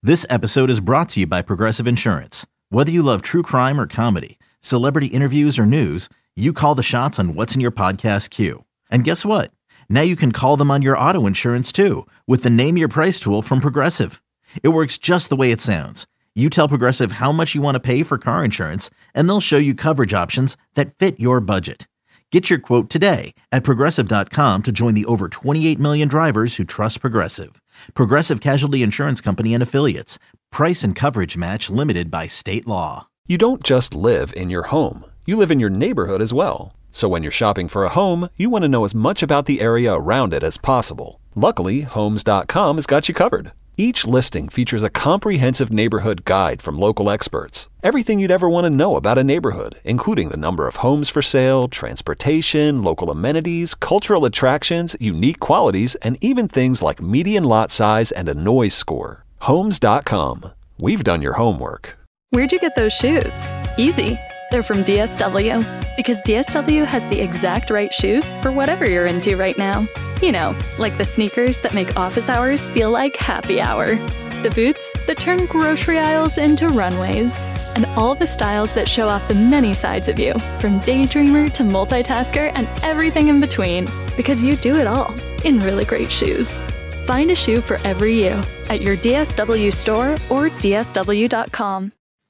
This episode is brought to you by Progressive Insurance. Whether you love true crime or comedy, celebrity interviews or news, you call the shots on what's in your podcast queue. And guess what? Now you can call them on your auto insurance too with the Name Your Price tool from Progressive. It works just the way it sounds. You tell Progressive how much you want to pay for car insurance, and they'll show you coverage options that fit your budget. Get your quote today at Progressive.com to join the over 28 million drivers who trust Progressive. Progressive Casualty Insurance Company and Affiliates. Price and coverage match limited by state law. You don't just live in your home. You live in your neighborhood as well. So when you're shopping for a home, you want to know as much about the area around it as possible. Luckily, Homes.com has got you covered. Each listing features a comprehensive neighborhood guide from local experts. Everything you'd ever want to know about a neighborhood, including the number of homes for sale, transportation, local amenities, cultural attractions, unique qualities, and even things like median lot size and a noise score. Homes.com. We've done your homework. Where'd you get those shoes? Easy. They're from DSW. Because DSW has the exact right shoes for whatever you're into right now. You know, like the sneakers that make office hours feel like happy hour. The boots that turn grocery aisles into runways. And all the styles that show off the many sides of you, from daydreamer to multitasker and everything in between. Because you do it all in really great shoes. Find a shoe for every you at your DSW store or DSW.com.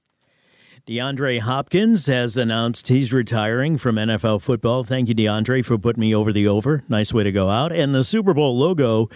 DeAndre Hopkins has announced he's retiring from NFL football. Thank you, DeAndre, for putting me over the over. Nice way to go out. And the Super Bowl logo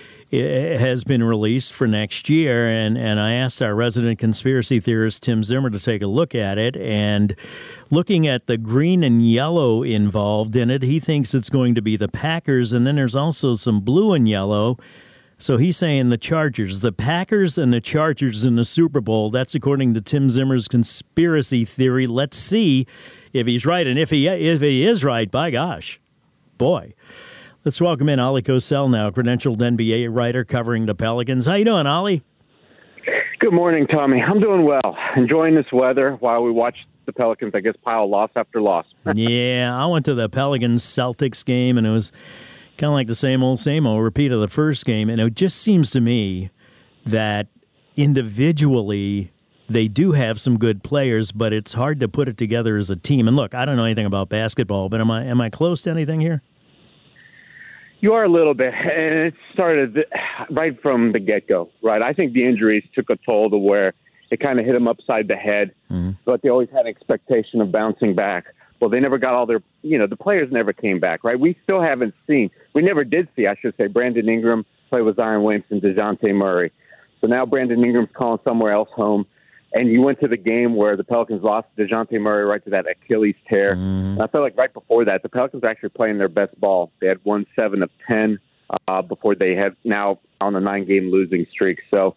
has been released for next year, and I asked our resident conspiracy theorist, Tim Zimmer, to take a look at it. And looking at the green and yellow involved in it, he thinks it's going to be the Packers, and then there's also some blue and yellow. So he's saying the Chargers, the Packers and the Chargers in the Super Bowl. That's according to Tim Zimmer's conspiracy theory. Let's see if he's right. And if he is right, by gosh, boy. Let's welcome in Ollie Cosell now, credentialed NBA writer covering the Pelicans. How you doing, Ollie? Good morning, Tommy. I'm doing well. Enjoying this weather while we watch the Pelicans, I guess, pile loss after loss. Yeah, I went to the Pelicans-Celtics game, and it was kind of like the same old, repeat of the first game. And it just seems to me that individually they do have some good players, but it's hard to put it together as a team. And look, I don't know anything about basketball, but am I close to anything here? You are a little bit, and it started right from the get-go, right? I think the injuries took a toll to where it kind of hit them upside the head, but they always had an expectation of bouncing back. Well, they never got all their, the players never came back, right? We still haven't seen, we never did see, I should say, Brandon Ingram play with Zion Williamson, DeJounte Murray. So now Brandon Ingram's calling somewhere else home. And you went to the game where the Pelicans lost DeJounte Murray right to that Achilles tear. And I felt like right before that, the Pelicans were actually playing their best ball. They had won 7 of 10 before they had now on a 9-game losing streak. So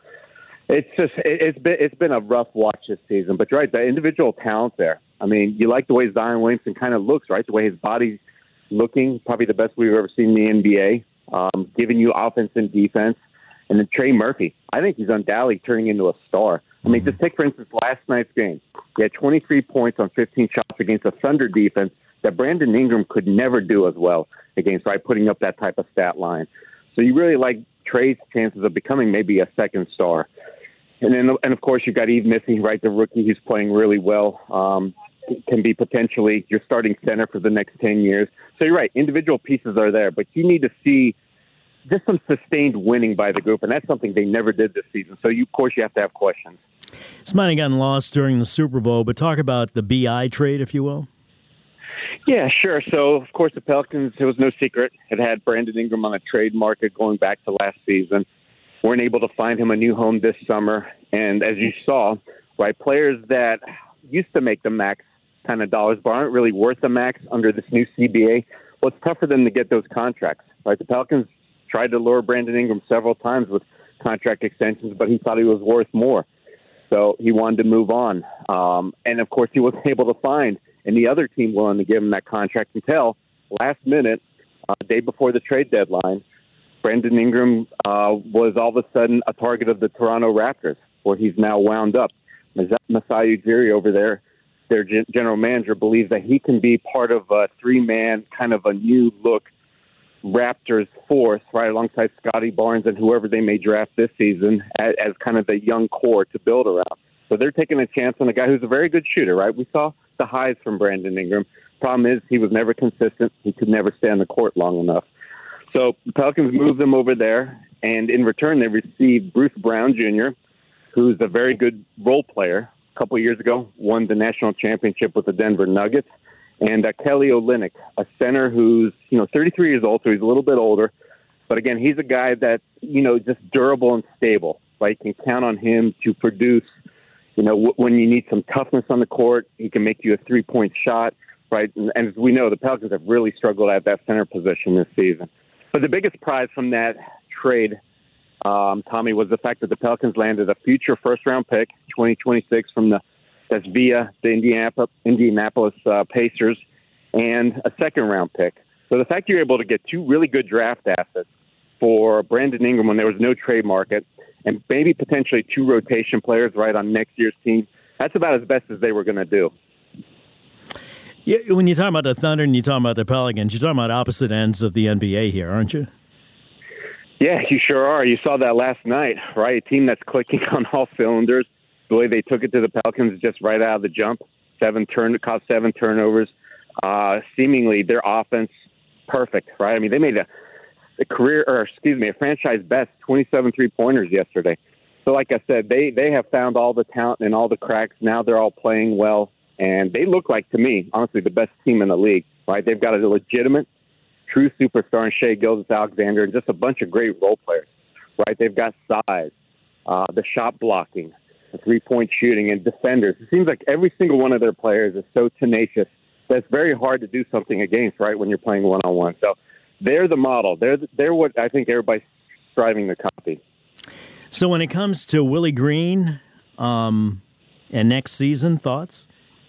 it's been a rough watch this season. But you're right, the individual talent there. I mean, you like the way Zion Williamson kind of looks, right? The way his body's looking, probably the best we've ever seen in the NBA, giving you offense and defense. And then Trey Murphy, I think he's undoubtedly turning into a star. I mean, just take, for instance, last night's game. He had 23 points on 15 shots against a Thunder defense that Brandon Ingram could never do as well against, right, putting up that type of stat line. So you really like Trey's chances of becoming maybe a second star. And of course, you've got Yves Missi, right, the rookie. He's playing really well. Can be potentially your starting center for the next 10 years. So you're right, individual pieces are there, but you need to see just some sustained winning by the group, and that's something they never did this season. So, of course, you have to have questions. This might have gotten lost during the Super Bowl, but talk about the BI trade, if you will. Yeah, sure. So, of course, the Pelicans, it was no secret, had Brandon Ingram on a trade market going back to last season. Weren't able to find him a new home this summer. And as you saw, right, players that used to make the max kind of dollars but aren't really worth the max under this new CBA, well, it's tough for them to get those contracts, right? The Pelicans tried to lure Brandon Ingram several times with contract extensions, but he thought he was worth more. So he wanted to move on. And, of course, he wasn't able to find any other team willing to give him that contract until last minute, day before the trade deadline, Brandon Ingram was all of a sudden a target of the Toronto Raptors, where he's now wound up. Masai Ujiri over there, their general manager, believes that he can be part of a three-man kind of a new look Raptors fourth, right alongside Scotty Barnes and whoever they may draft this season as kind of the young core to build around. So they're taking a chance on a guy who's a very good shooter, right? We saw the highs from Brandon Ingram. Problem is he was never consistent. He could never stay on the court long enough. So the Pelicans moved him over there, and in return they received Bruce Brown Jr., who's a very good role player. A couple of years ago, won the national championship with the Denver Nuggets. And Kelly Olynyk, a center who's 33 years old, so he's a little bit older. But again, he's a guy that's just durable and stable. Right, you can count on him to produce. When you need some toughness on the court, he can make you a 3-point shot. Right, and as we know, the Pelicans have really struggled at that center position this season. But the biggest prize from that trade, Tommy, was the fact that the Pelicans landed a future first-round pick, 2026, that's via the Indianapolis Pacers, and a second-round pick. So the fact you're able to get two really good draft assets for Brandon Ingram when there was no trade market, and maybe potentially two rotation players right on next year's team, that's about as best as they were going to do. Yeah, when you talk about the Thunder and you talk about the Pelicans, you're talking about opposite ends of the NBA here, aren't you? Yeah, you sure are. You saw that last night, right? A team that's clicking on all cylinders. The way they took it to the Pelicans just right out of the jump, caused 7 turnovers. Seemingly their offense perfect, right? I mean, they made a franchise best 27 3-pointers yesterday. So like I said, they have found all the talent and all the cracks. Now they're all playing well, and they look like, to me, honestly, the best team in the league, right? They've got a legitimate, true superstar in Shai Gilgeous-Alexander and just a bunch of great role players, right? They've got size, the shot blocking, the 3-point shooting, and defenders. It seems like every single one of their players is so tenacious that it's very hard to do something against, right, when you're playing one-on-one. So they're the model. They're what I think everybody's striving to copy. So when it comes to Willie Green and next season, thoughts?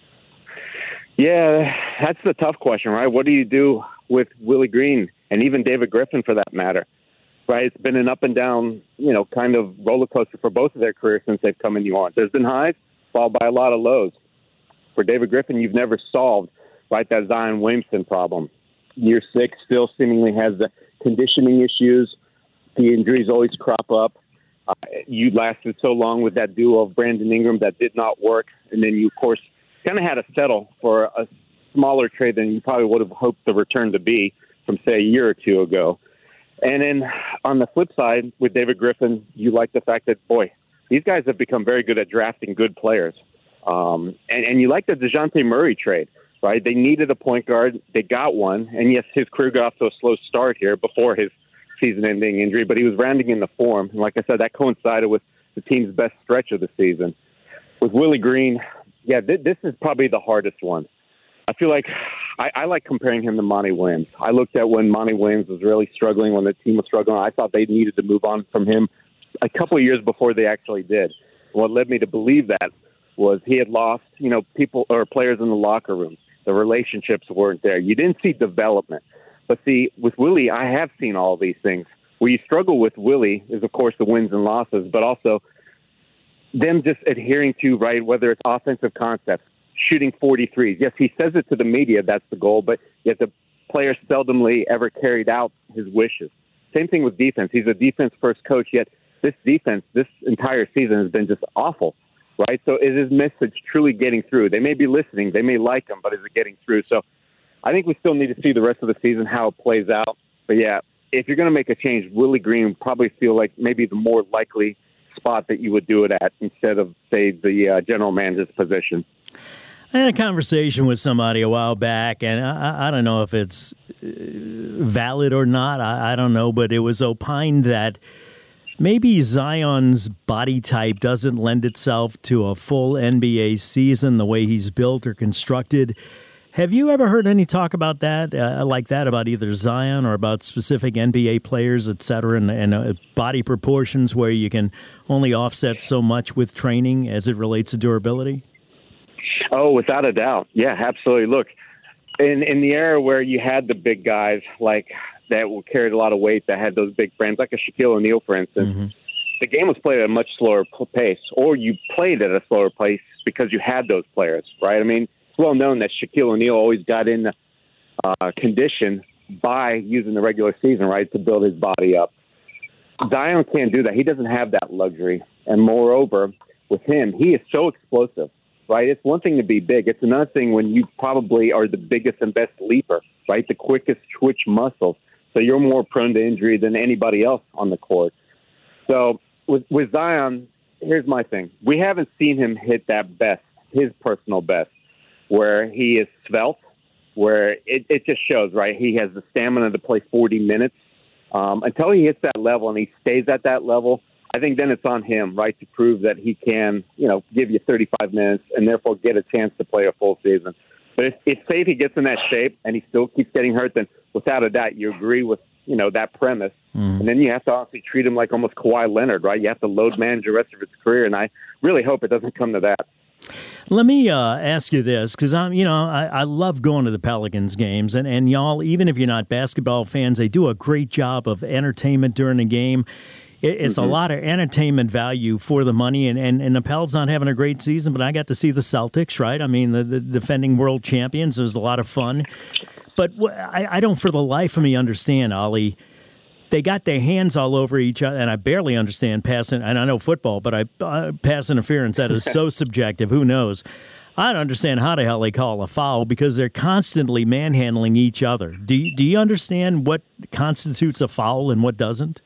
Yeah, that's the tough question, right? What do you do with Willie Green and even David Griffin for that matter? Right, it's been an up and down, kind of roller coaster for both of their careers since they've come in New Orleans. There's been highs, followed by a lot of lows. For David Griffin, you've never solved, right, that Zion Williamson problem. Year 6 still seemingly has the conditioning issues. The injuries always crop up. You lasted so long with that duo of Brandon Ingram that did not work. And then you, of course, kind of had to settle for a smaller trade than you probably would have hoped the return to be from, say, a year or two ago. And then on the flip side, with David Griffin, you like the fact that, boy, these guys have become very good at drafting good players. And you like the DeJounte Murray trade, right? They needed a point guard. They got one. And, yes, his career got off to a slow start here before his season-ending injury, but he was rounding in the form. And like I said, that coincided with the team's best stretch of the season. With Willie Green, this is probably the hardest one. I feel like I like comparing him to Monty Williams. I looked at when Monty Williams was really struggling, when the team was struggling. I thought they needed to move on from him a couple of years before they actually did. What led me to believe that was he had lost, people or players in the locker room. The relationships weren't there. You didn't see development. But see, with Willie, I have seen all these things. Where you struggle with Willie is, of course, the wins and losses, but also them just adhering to, right, whether it's offensive concepts, shooting 43s. Yes, he says it to the media, that's the goal, but yet the player seldomly ever carried out his wishes. Same thing with defense. He's a defense-first coach, yet this defense, this entire season has been just awful, right? So is his message truly getting through? They may be listening, they may like him, but is it getting through? So I think we still need to see the rest of the season, how it plays out. But yeah, if you're going to make a change, Willie Green would probably feel like maybe the more likely spot that you would do it at instead of, say, the general manager's position. I had a conversation with somebody a while back, and I don't know if it's valid or not. I don't know, but it was opined that maybe Zion's body type doesn't lend itself to a full NBA season the way he's built or constructed. Have you ever heard any talk about that, like that, about either Zion or about specific NBA players, et cetera, and body proportions where you can only offset so much with training as it relates to durability? Oh, without a doubt. Yeah, absolutely. Look, in the era where you had the big guys like that carried a lot of weight, that had those big frames, like a Shaquille O'Neal, for instance, the game was played at a much slower pace, or you played at a slower pace because you had those players, right? I mean, it's well known that Shaquille O'Neal always got in condition by using the regular season, right, to build his body up. Zion can't do that. He doesn't have that luxury. And moreover, with him, he is so explosive, right? It's one thing to be big. It's another thing when you probably are the biggest and best leaper, right? The quickest twitch muscles. So you're more prone to injury than anybody else on the court. So with Zion, here's my thing. We haven't seen him hit that best, his personal best, where he is svelte, where it just shows, right? He has the stamina to play 40 minutes. Until he hits that level and he stays at that level, I think then it's on him, right, to prove that he can, give you 35 minutes and therefore get a chance to play a full season. But if say if he gets in that shape and he still keeps getting hurt, then without a doubt you agree with, that premise. And then you have to honestly treat him like almost Kawhi Leonard, right? You have to load manage the rest of his career, and I really hope it doesn't come to that. Let me ask you this, because I love going to the Pelicans games, and y'all, even if you're not basketball fans, they do a great job of entertainment during the game. It's a lot of entertainment value for the money, and the Pels not having a great season, but I got to see the Celtics, right? I mean, the defending world champions. It was a lot of fun. But I don't for the life of me understand, Ollie. They got their hands all over each other, and I barely understand passing. And I know football, but pass interference, that is so subjective. Who knows? I don't understand how the hell they call a foul because they're constantly manhandling each other. Do you understand what constitutes a foul and what doesn't?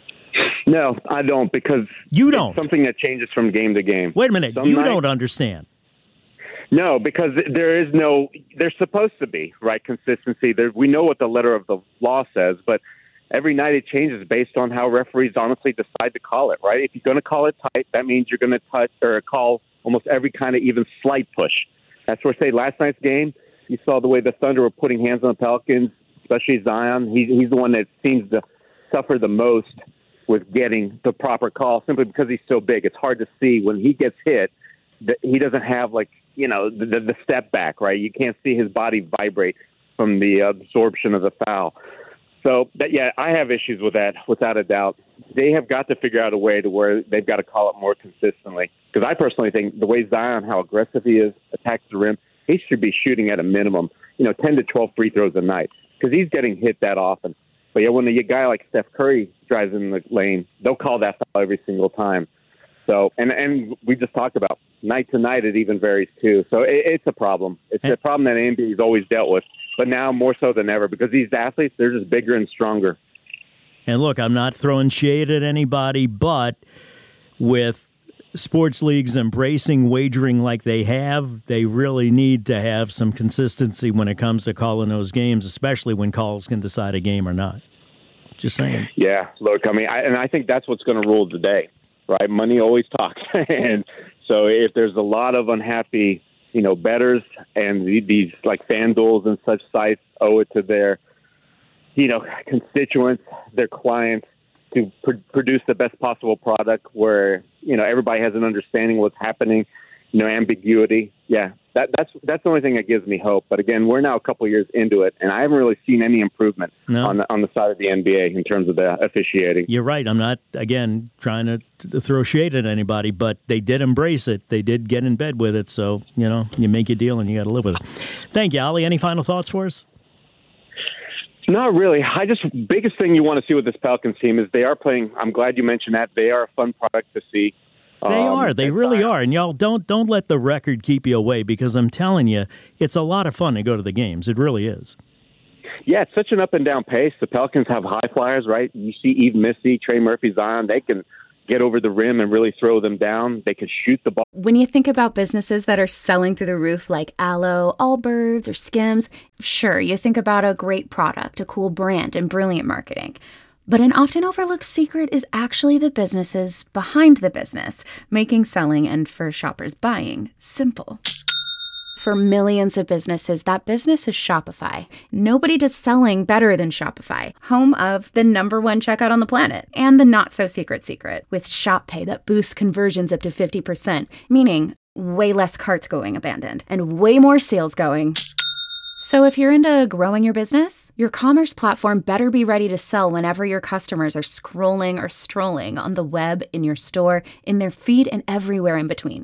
No, I don't, because you don't. It's something that changes from game to game. Wait a minute. You don't understand. No, because there's supposed to be, right, consistency. We know what the letter of the law says, but every night it changes based on how referees honestly decide to call it, right? If you're going to call it tight, that means you're going to touch or call almost every kind of even slight push. That's where, say, last night's game, you saw the way the Thunder were putting hands on the Pelicans, especially Zion. He's the one that seems to suffer the most with getting the proper call simply because he's so big. It's hard to see when he gets hit that he doesn't have, like, the step back, right? You can't see his body vibrate from the absorption of the foul. So, I have issues with that, without a doubt. They have got to figure out a way to where they've got to call it more consistently. Because I personally think the way Zion, how aggressive he is, attacks the rim, he should be shooting at a minimum, 10 to 12 free throws a night. Because he's getting hit that often. But when a guy like Steph Curry drives in the lane, they'll call that foul every single time. So, and we just talked about night to night, it even varies too. So it's a problem. It's a problem that the NBA has always dealt with, but now more so than ever because these athletes, they're just bigger and stronger. And look, I'm not throwing shade at anybody, but with sports leagues embracing wagering like they have, they really need to have some consistency when it comes to calling those games, especially when calls can decide a game or not. Just saying. Yeah, look, I think that's what's going to rule the day, right? Money always talks. And so if there's a lot of unhappy, bettors and these like FanDuels and such sites owe it to their, constituents, their clients to produce the best possible product where, everybody has an understanding of what's happening, ambiguity. Yeah, that's the only thing that gives me hope. But again, we're now a couple of years into it, and I haven't really seen any improvement on the side of the NBA in terms of the officiating. You're right. I'm not, again, trying to throw shade at anybody, but they did embrace it. They did get in bed with it. So, you make your deal and you got to live with it. Thank you, Ollie. Any final thoughts for us? Not really. Biggest thing you want to see with this Pelicans team is they are playing. I'm glad you mentioned that. They are a fun product to see. They are. They really are. And y'all don't let the record keep you away because I'm telling you, it's a lot of fun to go to the games. It really is. Yeah, it's such an up and down pace. The Pelicans have high flyers, right? You see Eve Missy, Trey Murphy, Zion. They can get over the rim and really throw them down. They can shoot the ball. When you think about businesses that are selling through the roof like Aloe, Allbirds, or Skims, sure, you think about a great product, a cool brand, and brilliant marketing. But an often overlooked secret is actually the businesses behind the business, making selling and for shoppers buying simple. For millions of businesses, that business is Shopify. Nobody does selling better than Shopify, home of the #1 checkout on the planet and the not-so-secret secret with Shop Pay that boosts conversions up to 50%, meaning way less carts going abandoned and way more sales going. So if you're into growing your business, your commerce platform better be ready to sell whenever your customers are scrolling or strolling on the web, in your store, in their feed, and everywhere in between.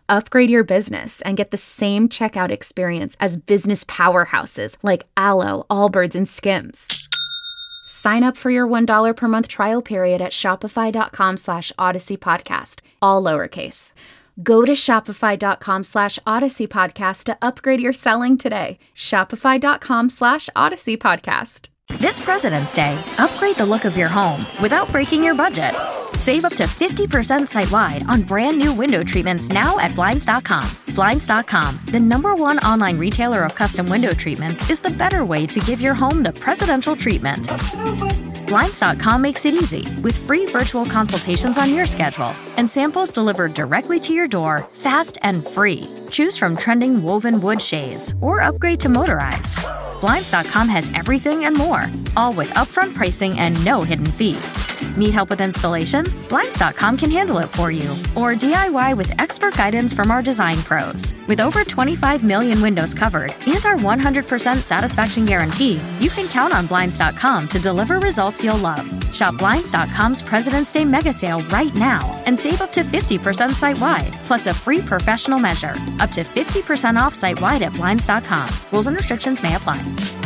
Upgrade your business and get the same checkout experience as business powerhouses like Alo, Allbirds, and Skims. Sign up for your $1 per month trial period at shopify.com/Odyssey Podcast, all lowercase. Go to shopify.com/Odyssey Podcast to upgrade your selling today. Shopify.com/Odyssey Podcast. This President's Day, upgrade the look of your home without breaking your budget. Save up to 50% site-wide on brand new window treatments now at Blinds.com. Blinds.com, the #1 online retailer of custom window treatments, is the better way to give your home the presidential treatment. Blinds.com makes it easy with free virtual consultations on your schedule and samples delivered directly to your door, fast and free. Choose from trending woven wood shades or upgrade to motorized. Blinds.com has everything and more, all with upfront pricing and no hidden fees. Need help with installation? Blinds.com can handle it for you. Or DIY with expert guidance from our design pros. With over 25 million windows covered and our 100% satisfaction guarantee, you can count on Blinds.com to deliver results you'll love. Shop Blinds.com's President's Day mega sale right now and save up to 50% site-wide, plus a free professional measure. Up to 50% off site-wide at Blinds.com. Rules and restrictions may apply.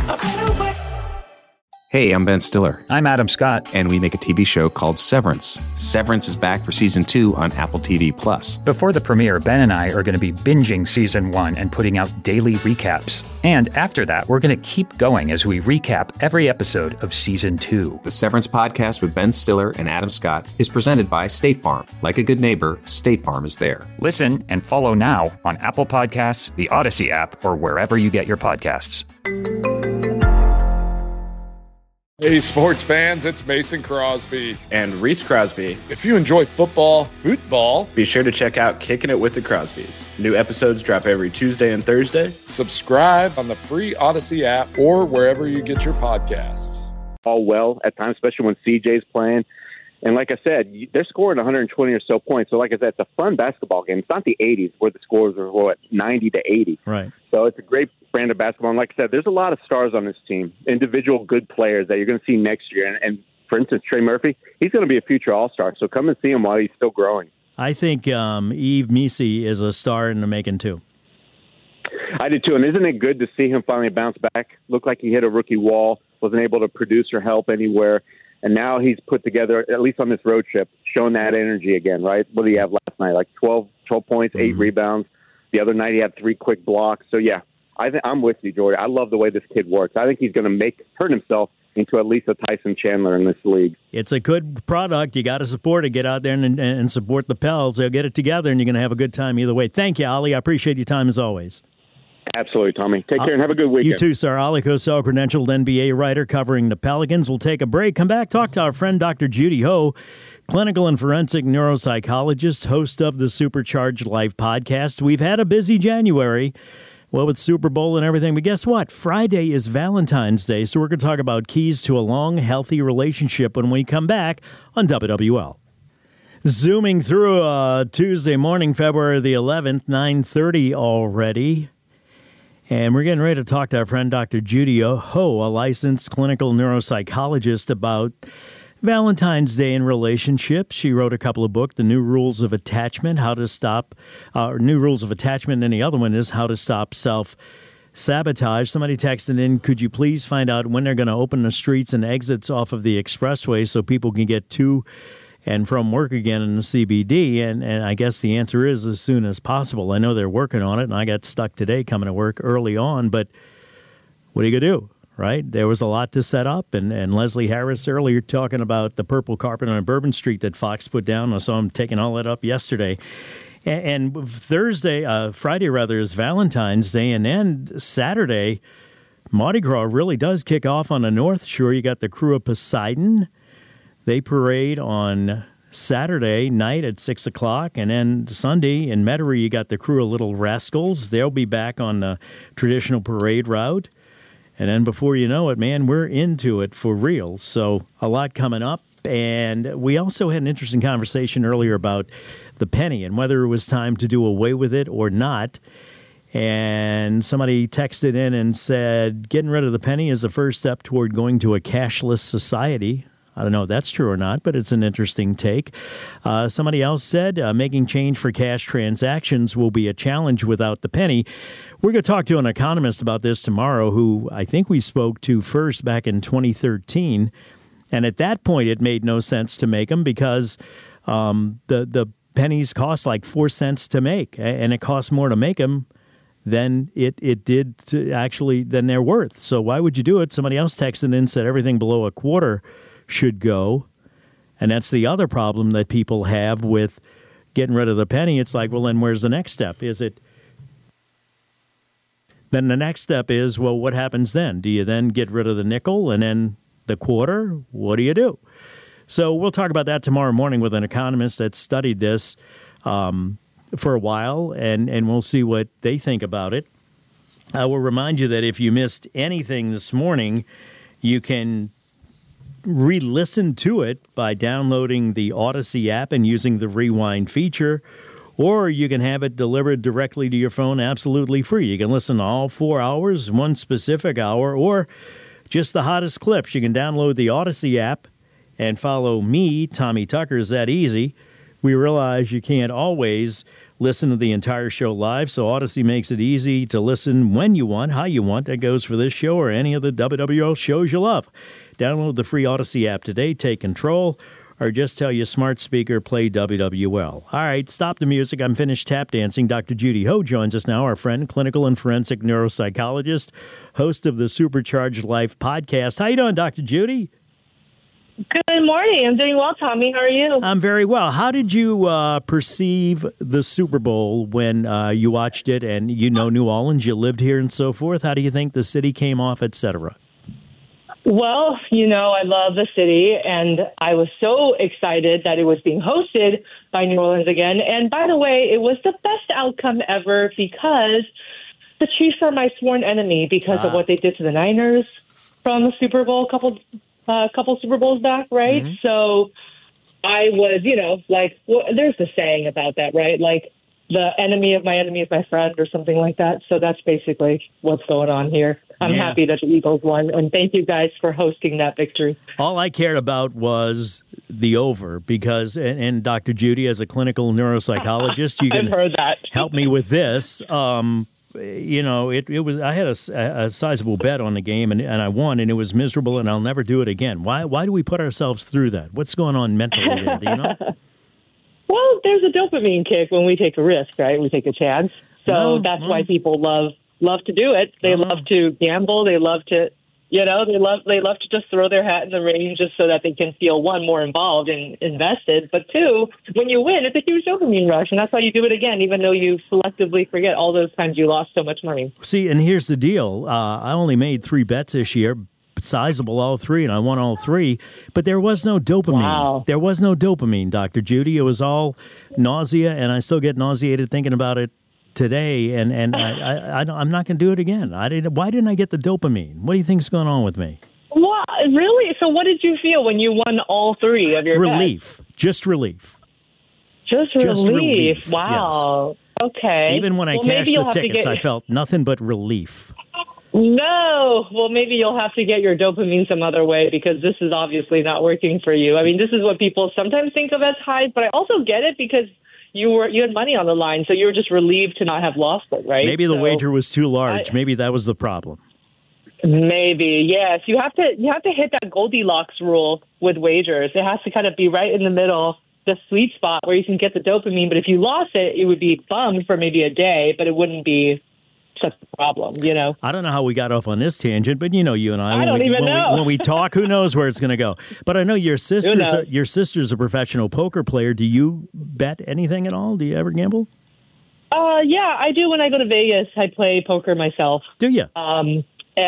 Hey, I'm Ben Stiller. I'm Adam Scott. And we make a TV show called Severance. Severance is back for Season 2 on Apple TV+. Before the premiere, Ben and I are going to be binging Season 1 and putting out daily recaps. And after that, we're going to keep going as we recap every episode of Season 2. The Severance podcast with Ben Stiller and Adam Scott is presented by State Farm. Like a good neighbor, State Farm is there. Listen and follow now on Apple Podcasts, the Odyssey app, or wherever you get your podcasts. Hey, sports fans, it's Mason Crosby. And Reese Crosby. If you enjoy football, be sure to check out Kicking It with the Crosbys. New episodes drop every Tuesday and Thursday. Subscribe on the free Odyssey app or wherever you get your podcasts. All well at times, especially when CJ's playing. And like I said, they're scoring 120 or so points. So like I said, it's a fun basketball game. It's not the 80s where the scores are, 90 to 80. Right. So it's a great brand of basketball. And like I said, there's a lot of stars on this team, individual good players that you're going to see next year. And for instance, Trey Murphy, he's going to be a future All-Star. So come and see him while he's still growing. I think Yves Missi is a star in the making, too. I did, too. And isn't it good to see him finally bounce back? Looked like he hit a rookie wall, wasn't able to produce or help anywhere. And now he's put together, at least on this road trip, showing that energy again, right? What did he have last night? Like 12 points, 8 rebounds. The other night he had 3 quick blocks. So, yeah, I'm with you, Jordy. I love the way this kid works. I think he's going to turn himself into at least a Tyson Chandler in this league. It's a good product. You got to support it. Get out there and support the Pels. They'll get it together, and you're going to have a good time either way. Thank you, Ali. I appreciate your time as always. Absolutely, Tommy. Take care and have a good weekend. You too, sir. Ali Kosel, credentialed NBA writer covering the Pelicans. We'll take a break, come back, talk to our friend Dr. Judy Ho, clinical and forensic neuropsychologist, host of the Supercharged Life podcast. We've had a busy January, well, with Super Bowl and everything, but guess what? Friday is Valentine's Day, so we're going to talk about keys to a long, healthy relationship when we come back on WWL. Zooming through Tuesday morning, February the 11th, 9:30 already. And we're getting ready to talk to our friend Dr. Judy Ho, a licensed clinical neuropsychologist, about Valentine's Day and relationships. She wrote a couple of books, The New Rules of Attachment, How to Stop, New Rules of Attachment, and the other one is How to Stop Self-Sabotage. Somebody texted in, could you please find out when they're going to open the streets and exits off of the expressway so people can get to and from work again in the CBD, and I guess the answer is as soon as possible. I know they're working on it, and I got stuck today coming to work early on, but what are you going to do, right? There was a lot to set up, and Leslie Harris earlier talking about the purple carpet on Bourbon Street that Fox put down. I saw him taking all that up yesterday. And Friday is Valentine's Day, and then Saturday, Mardi Gras really does kick off on the North Shore. You got the Crew of Poseidon. They parade on Saturday night at 6 o'clock, and then Sunday in Metairie, you got the Crew of Little Rascals. They'll be back on the traditional parade route. And then before you know it, man, we're into it for real. So a lot coming up. And we also had an interesting conversation earlier about the penny and whether it was time to do away with it or not. And somebody texted in and said, getting rid of the penny is the first step toward going to a cashless society. I don't know if that's true or not, but it's an interesting take. Somebody else said making change for cash transactions will be a challenge without the penny. We're going to talk to an economist about this tomorrow, who I think we spoke to first back in 2013. And at that point, it made no sense to make them because the pennies cost like 4 cents to make, and it costs more to make them than it did to actually than they're worth. So why would you do it? Somebody else texted in and said everything below a quarter should go. And that's the other problem that people have with getting rid of the penny. It's like, well, then where's the next step? Then the next step is, well, what happens then? Do you then get rid of the nickel and then the quarter? What do you do? So we'll talk about that tomorrow morning with an economist that studied this for a while, and we'll see what they think about it. I will remind you that if you missed anything this morning, you can re-listen to it by downloading the Odyssey app and using the rewind feature, or you can have it delivered directly to your phone absolutely free. You can listen to all 4 hours, one specific hour, or just the hottest clips. You can download the Odyssey app and follow me, Tommy Tucker. Is that easy? We realize you can't always listen to the entire show live, so Odyssey makes it easy to listen when you want, how you want. That goes for this show or any of the WWL shows you love. Download the free Odyssey app today, take control, or just tell your smart speaker, play WWL. All right, stop the music. I'm finished tap dancing. Dr. Judy Ho joins us now, our friend, clinical and forensic neuropsychologist, host of the Supercharged Life podcast. How you doing, Dr. Judy? Good morning. I'm doing well, Tommy. How are you? I'm very well. How did you perceive the Super Bowl when you watched it and you know New Orleans, you lived here and so forth? How do you think the city came off, et cetera? Well, I love the city, and I was so excited that it was being hosted by New Orleans again. And by the way, it was the best outcome ever because the Chiefs are my sworn enemy because of what they did to the Niners from the Super Bowl a couple Super Bowls back, right? Mm-hmm. So I was, there's the saying about that, right? Like, the enemy of my enemy is my friend or something like that. So that's basically what's going on here. I'm happy that the Eagles won, and thank you guys for hosting that victory. All I cared about was the over because, and Dr. Judy, as a clinical neuropsychologist, you can heard that. help me with this. It was. I had a sizable bet on the game, and I won, and it was miserable, and I'll never do it again. Why do we put ourselves through that? What's going on mentally there? Do you know? Well, there's a dopamine kick when we take a risk, right? We take a chance. So that's why people love to do it. They love to gamble. They love to, they love to just throw their hat in the ring just so that they can feel, one, more involved and invested, but two, when you win, it's a huge dopamine rush, and that's why you do it again, even though you selectively forget all those times you lost so much money. See, and here's the deal. I only made 3 bets this year, sizable all 3, and I won all 3, but there was no dopamine. Wow. There was no dopamine, Dr. Judy. It was all nausea, and I still get nauseated thinking about it today, and I'm not going to do it again. Why didn't I get the dopamine? What do you think's going on with me? Well, really? So what did you feel when you won all 3 of your relief. bets? Just relief. Just relief. Wow. Yes. Okay. Even when I cashed the tickets, I felt nothing but relief. No. Well, maybe you'll have to get your dopamine some other way because this is obviously not working for you. I mean, this is what people sometimes think of as highs, but I also get it because you had money on the line, so you were just relieved to not have lost it, right? Maybe the wager was too large. Maybe that was the problem. Maybe, yes. You have to hit that Goldilocks rule with wagers. It has to kind of be right in the middle, the sweet spot where you can get the dopamine. But if you lost it, it would be bummed for maybe a day, but it wouldn't be such a problem, I don't know how we got off on this tangent, but you and I don't even know. When we talk, who knows where it's going to go. But I know your sister's a professional poker player. Do you bet anything at all? Do you ever gamble? Yeah, I do. When I go to Vegas, I play poker myself. Do you? And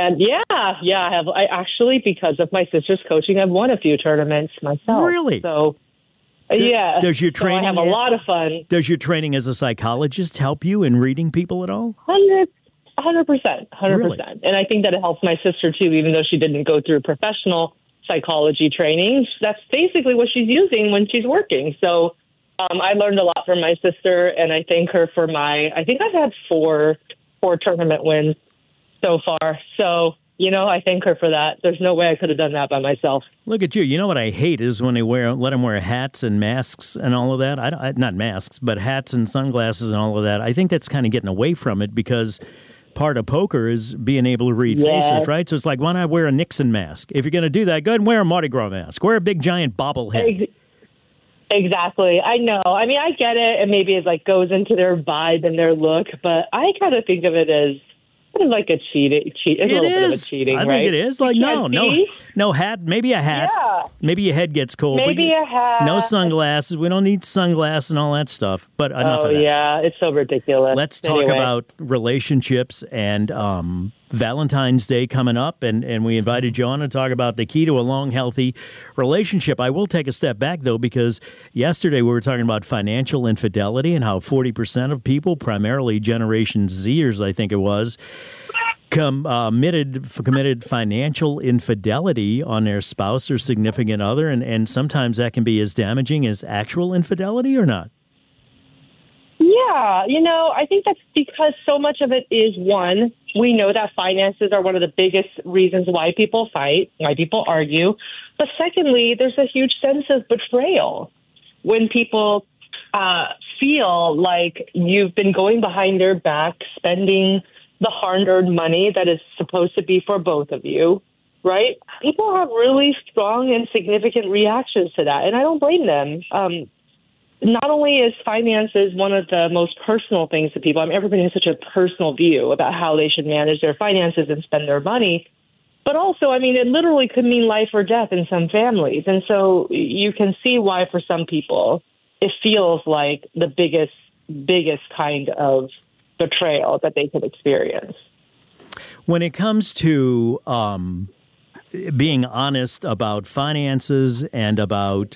I have. I actually, because of my sister's coaching, I've won a few tournaments myself. Really? So, yeah. Does your training? So I have a lot of fun. Does your training as a psychologist help you in reading people at all? 100%. Really? And I think that it helps my sister, too, even though she didn't go through professional psychology training. That's basically what she's using when she's working. So I learned a lot from my sister, and I thank her for I think I've had four tournament wins so far. So, I thank her for that. There's no way I could have done that by myself. Look at you. You know what I hate is when they let them wear hats and masks and all of that. Not masks, but hats and sunglasses and all of that. I think that's kind of getting away from it because part of poker is being able to read faces, right? So it's like, why not wear a Nixon mask? If you're going to do that, go ahead and wear a Mardi Gras mask. Wear a big giant bobblehead. Exactly. I know. I mean, I get it, and maybe it goes into their vibe and their look, but I kind of think of it as like a cheating. It's a little bit of a cheating, right? I think it is. Like, no hat. Maybe a hat. Yeah. Maybe your head gets cold. Maybe a hat. No sunglasses. We don't need sunglasses and all that stuff. But enough of that. Oh, yeah. It's so ridiculous. Let's talk about relationships and Valentine's Day coming up. And we invited you on to talk about the key to a long, healthy relationship. I will take a step back, though, because yesterday we were talking about financial infidelity and how 40% of people, primarily Generation Zers, I think it was, committed financial infidelity on their spouse or significant other, and sometimes that can be as damaging as actual infidelity, or not? Yeah, I think that's because so much of it is, one, we know that finances are one of the biggest reasons why people fight, why people argue. But secondly, there's a huge sense of betrayal when people feel like you've been going behind their back, spending the hard-earned money that is supposed to be for both of you, right? People have really strong and significant reactions to that, and I don't blame them. Not only is finances one of the most personal things to people, everybody has such a personal view about how they should manage their finances and spend their money, but also, it literally could mean life or death in some families. And so you can see why for some people it feels like the biggest kind of betrayal that they could experience. When it comes to being honest about finances and about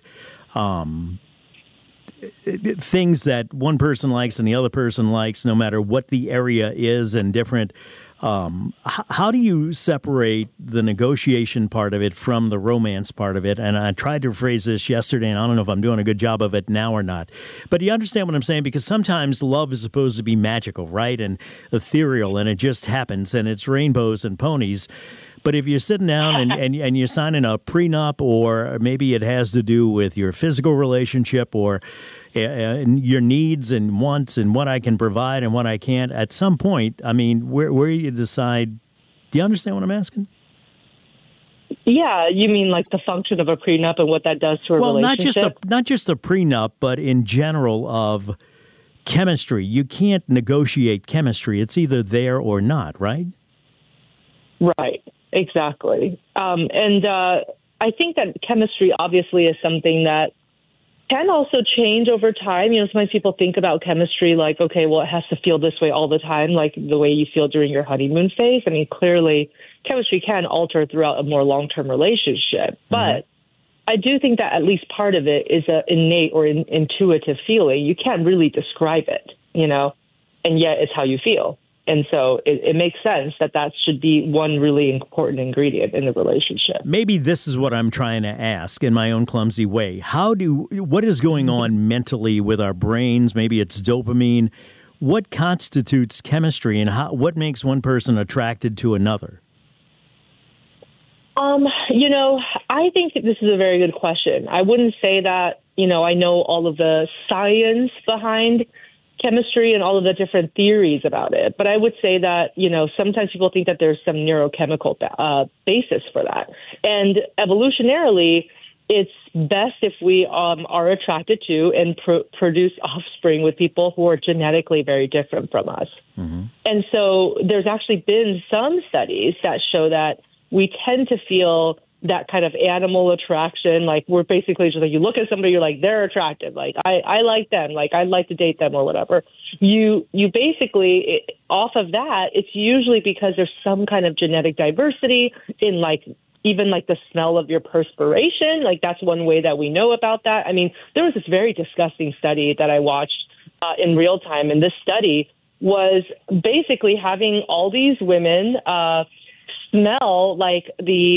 things that one person likes and the other person likes, no matter what the area is and different, how do you separate the negotiation part of it from the romance part of it? And I tried to phrase this yesterday, and I don't know if I'm doing a good job of it now or not. But do you understand what I'm saying? Because sometimes love is supposed to be magical, right? And ethereal, and it just happens, and it's rainbows and ponies. But if you're sitting down and you're signing a prenup, or maybe it has to do with your physical relationship or your needs and wants and what I can provide and what I can't, at some point, where you decide, do you understand what I'm asking? Yeah, you mean like the function of a prenup and what that does to a relationship? Well, not just a prenup, but in general of chemistry. You can't negotiate chemistry. It's either there or not, right? Right. Exactly. And I think that chemistry obviously is something that can also change over time. Sometimes people think about chemistry like, okay, well, it has to feel this way all the time, like the way you feel during your honeymoon phase. Clearly, chemistry can alter throughout a more long-term relationship. Mm-hmm. But I do think that at least part of it is an innate or intuitive feeling. You can't really describe it, and yet it's how you feel. And so it makes sense that should be one really important ingredient in the relationship. Maybe this is what I'm trying to ask in my own clumsy way. What is going on mentally with our brains? Maybe it's dopamine. What constitutes chemistry, and what makes one person attracted to another? I think this is a very good question. I wouldn't say that, I know all of the science behind chemistry and all of the different theories about it. But I would say that, sometimes people think that there's some neurochemical basis for that. And evolutionarily, it's best if we are attracted to and produce offspring with people who are genetically very different from us. Mm-hmm. And so there's actually been some studies that show that we tend to feel that kind of animal attraction. Like, we're basically just like, you look at somebody, you're like, they're attractive. Like, I like them. Like, I'd like to date them or whatever. You basically, off of that, it's usually because there's some kind of genetic diversity in even the smell of your perspiration. Like, that's one way that we know about that. There was this very disgusting study that I watched in real time. And this study was basically having all these women smell like the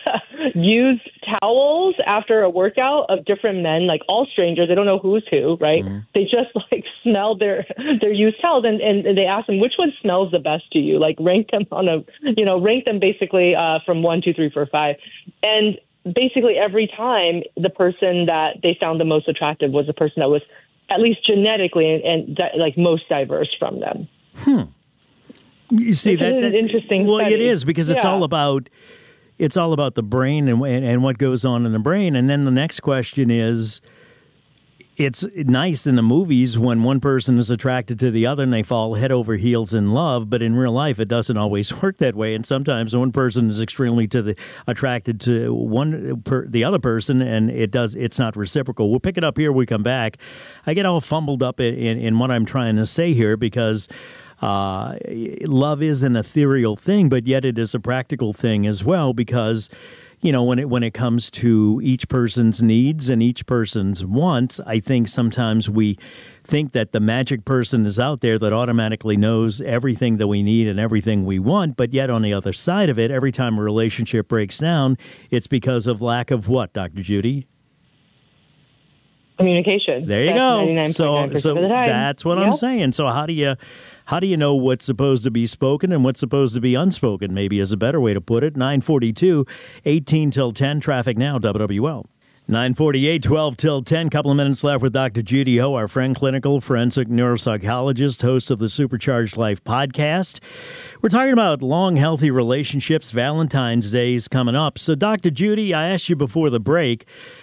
used towels after a workout of different men, like all strangers. They don't know who's who, right? Mm-hmm. They just like smell their used towels, and they ask them which one smells the best to you. Like rank them rank them basically from 1, 2, 3, 4, 5, and basically every time the person that they found the most attractive was the person that was at least genetically and like most diverse from them. You see, that's an interesting. Well, study. It is, because it's all about the brain and what goes on in the brain. And then the next question is, it's nice in the movies when one person is attracted to the other and they fall head over heels in love, but in real life it doesn't always work that way. And sometimes one person is extremely attracted to the other person, and it's not reciprocal. We'll pick it up here when we come back. I get all fumbled up in what I'm trying to say here, because love is an ethereal thing, but yet it is a practical thing as well, because when it comes to each person's needs and each person's wants, I think sometimes we think that the magic person is out there that automatically knows everything that we need and everything we want, but yet on the other side of it, every time a relationship breaks down, it's because of lack of what, Dr. Judy? Communication. There you go. So that's what I'm saying. So how do you know what's supposed to be spoken and what's supposed to be unspoken? Maybe is a better way to put it. 9:42, 18 till 10. Traffic now, WWL. 9:48, 12 till 10. Couple of minutes left with Dr. Judy Ho, our friend, clinical forensic neuropsychologist, host of the Supercharged Life podcast. We're talking about long, healthy relationships. Valentine's Day is coming up. So, Dr. Judy, I asked you before the break,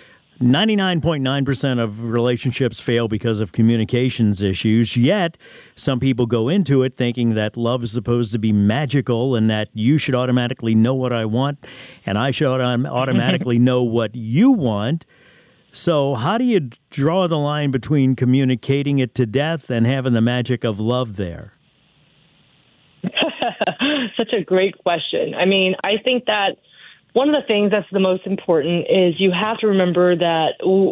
99.9% of relationships fail because of communications issues, yet some people go into it thinking that love is supposed to be magical and that you should automatically know what I want and I should automatically know what you want. So how do you draw the line between communicating it to death and having the magic of love there? Such a great question. I mean, I think that one of the things that's the most important is you have to remember that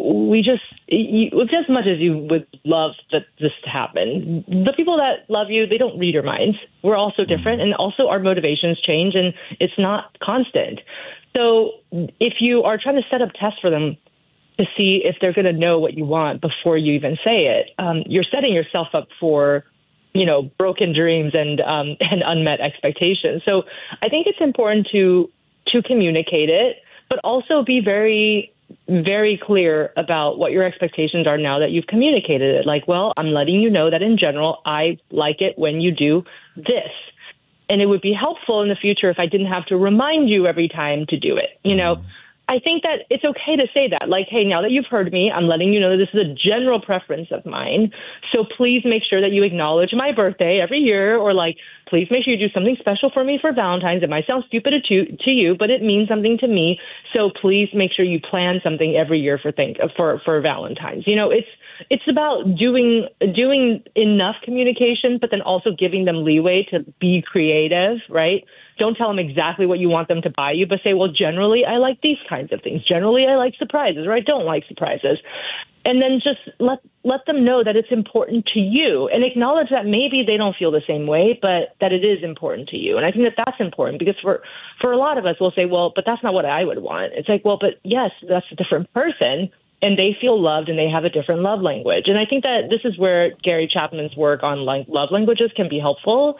as much as you would love that this to happen, the people that love you, they don't read your minds. We're also different, and also our motivations change, and it's not constant. So if you are trying to set up tests for them to see if they're going to know what you want before you even say it, you're setting yourself up for broken dreams and unmet expectations. So I think it's important to communicate it, but also be very, very clear about what your expectations are now that you've communicated it. Like, well, I'm letting you know that in general, I like it when you do this. And it would be helpful in the future if I didn't have to remind you every time to do it. I think that it's okay to say that. Like, hey, now that you've heard me, I'm letting you know that this is a general preference of mine. So please make sure that you acknowledge my birthday every year, or like, please make sure you do something special for me for Valentine's. It might sound stupid to you, but it means something to me. So please make sure you plan something every year for Valentine's. It's about doing enough communication, but then also giving them leeway to be creative, right? Don't tell them exactly what you want them to buy you, but say, well, generally, I like these kinds of things. Generally, I like surprises, or I don't like surprises. And then just let them know that it's important to you, and acknowledge that maybe they don't feel the same way, but that it is important to you. And I think that that's important, because for a lot of us, we'll say, well, but that's not what I would want. It's like, well, but yes, that's a different person, and they feel loved, and they have a different love language. And I think that this is where Gary Chapman's work on love languages can be helpful.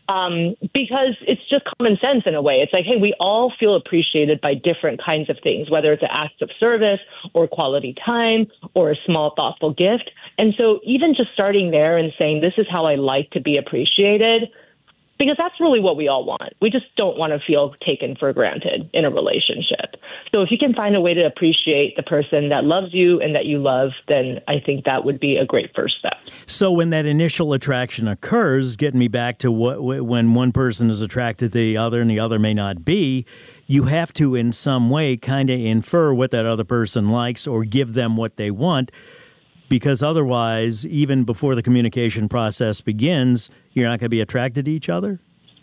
Because it's just common sense in a way. It's like, hey, we all feel appreciated by different kinds of things, whether it's an act of service or quality time or a small, thoughtful gift. And so even just starting there and saying, this is how I like to be appreciated, because that's really what we all want. We just don't want to feel taken for granted in a relationship. So if you can find a way to appreciate the person that loves you and that you love, then I think that would be a great first step. So when that initial attraction occurs, getting me back to when one person is attracted to the other and the other may not be, you have to in some way kind of infer what that other person likes or give them what they want. Because otherwise, even before the communication process begins, you're not going to be attracted to each other?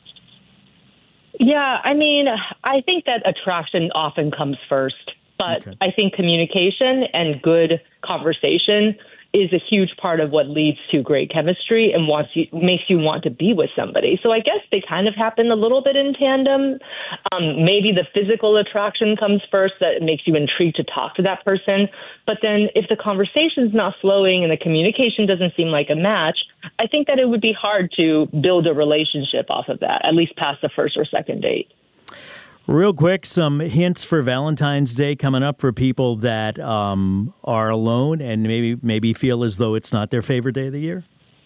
Yeah, I mean, I think that attraction often comes first. But okay. I think communication and good conversation is a huge part of what leads to great chemistry and makes you want to be with somebody. So I guess they kind of happen a little bit in tandem. Maybe the physical attraction comes first, that makes you intrigued to talk to that person. But then if the conversation's not flowing and the communication doesn't seem like a match, I think that it would be hard to build a relationship off of that, at least past the first or second date. Real quick, some hints for Valentine's Day coming up for people that are alone and maybe feel as though it's not their favorite day of the year?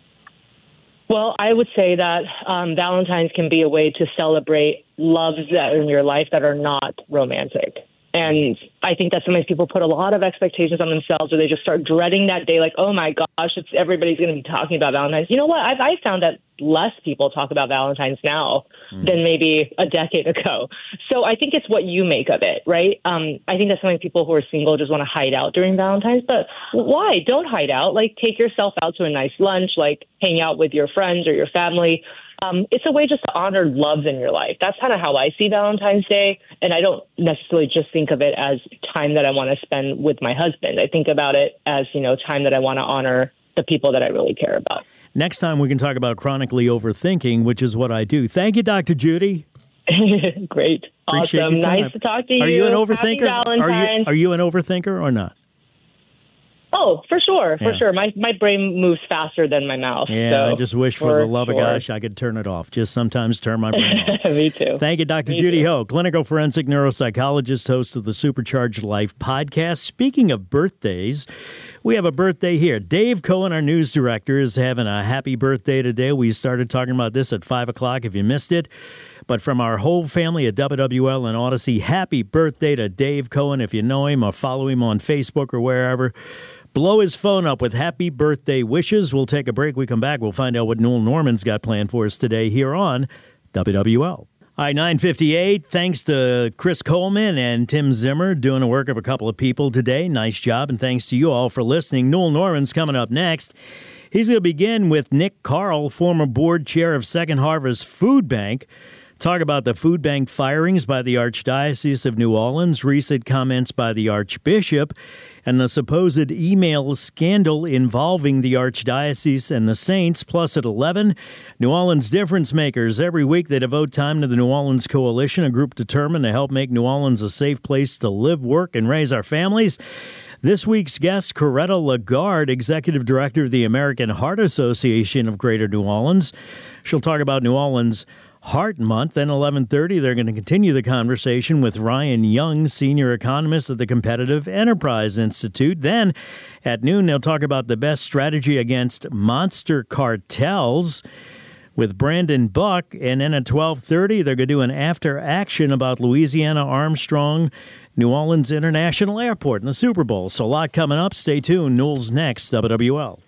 Well, I would say that Valentine's can be a way to celebrate loves that are in your life that are not romantic. And I think that sometimes people put a lot of expectations on themselves, or they just start dreading that day, like, oh my gosh, everybody's going to be talking about Valentine's. You know what? I found that less people talk about Valentine's now than maybe a decade ago. So I think it's what you make of it, right? I think that so many people who are single just want to hide out during Valentine's, but why? Don't hide out. Like, take yourself out to a nice lunch, like hang out with your friends or your family. It's a way just to honor loves in your life. That's kind of how I see Valentine's Day. And I don't necessarily just think of it as time that I want to spend with my husband. I think about it as, time that I want to honor the people that I really care about. Next time we can talk about chronically overthinking, which is what I do. Thank you, Dr. Judy. Great. Appreciate awesome. Nice to talk to you. Are you an overthinker? Happy Valentine's. Are you an overthinker or not? Oh, for sure. My brain moves faster than my mouth. Yeah, so, I just wish for the love of gosh I could turn it off. Just sometimes turn my brain off. Me too. Thank you, Dr. Judy Ho, clinical forensic neuropsychologist, host of the Supercharged Life podcast. Speaking of birthdays, we have a birthday here. Dave Cohen, our news director, is having a happy birthday today. We started talking about this at 5 o'clock if you missed it. But from our whole family at WWL and Odyssey, happy birthday to Dave Cohen. If you know him or follow him on Facebook or wherever, blow his phone up with happy birthday wishes. We'll take a break. We come back. We'll find out what Newell Norman's got planned for us today here on WWL. All right, 9:58. Thanks to Chris Coleman and Tim Zimmer doing the work of a couple of people today. Nice job, and thanks to you all for listening. Newell Norman's coming up next. He's going to begin with Nick Carl, former board chair of Second Harvest Food Bank. Talk about the food bank firings by the Archdiocese of New Orleans, recent comments by the Archbishop, and the supposed email scandal involving the Archdiocese and the Saints. Plus at 11, New Orleans Difference Makers. Every week they devote time to the New Orleans Coalition, a group determined to help make New Orleans a safe place to live, work, and raise our families. This week's guest, Coretta Lagarde, Executive Director of the American Heart Association of Greater New Orleans. She'll talk about New Orleans Heart Month. Then 11:30, they're going to continue the conversation with Ryan Young, senior economist at the Competitive Enterprise Institute. Then at noon, they'll talk about the best strategy against monster cartels with Brandon Buck. And then at 12:30, they're going to do an after action about Louisiana Armstrong New Orleans International Airport and the Super Bowl. So a lot coming up. Stay tuned. Newell's next, WWL.